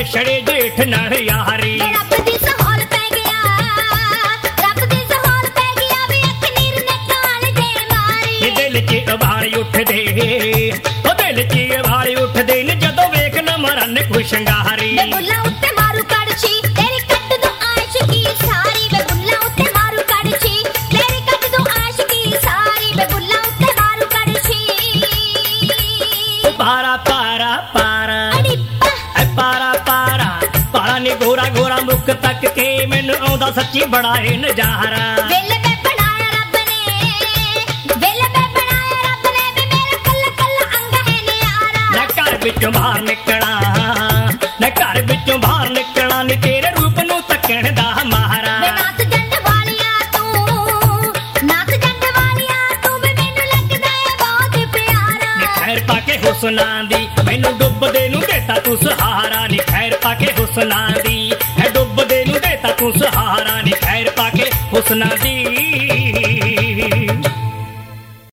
छड़े जेठ नाल यारी। रब दी सहोल पै गया, रब दी सहोल पै गया वे अख नीर ने काल दे मारी। दिल च उबाल उठदे ओ दिल च उबाल उठदे ने जदों वेख ना मरन कोई शंगारी। वे बुल्ला उत्ते मारू कड़छी तेरी कट दो आशिकी सारी। वे बुल्ला उत्ते मारू कड़छी तेरी कट दो आशिकी सारी। वे बुल्ला उत्ते मारू कड़छी। पारा पारा पारा अड़िप्पा पारा पारा पारा नी गोरा गोरा मुख तक के मैनू आउंदा सच्ची बड़ा है नजारा। वेले वे बनाया रब ने, वेले वे बनाया रब ने वे मेरा कल्ला कल्ला अंग है न्यारा। मैं घर विचों बाहर निकला, मैं घर विचों बाहर निकला नी तेरे रूप नू तकण दा मारा। वे नाथ जंड वालिया तू, नाथ जंड वालिया तू वे मैनू लगदा है बहुत प्यारा। नी खैर पाके हुस्नां दी मैनू डुबदे नू देता तू सहारा। नी खैर पाके हुस्नां दी है डुबदे नू देता तू सहारा। नी खैर पाके हुस्नां दी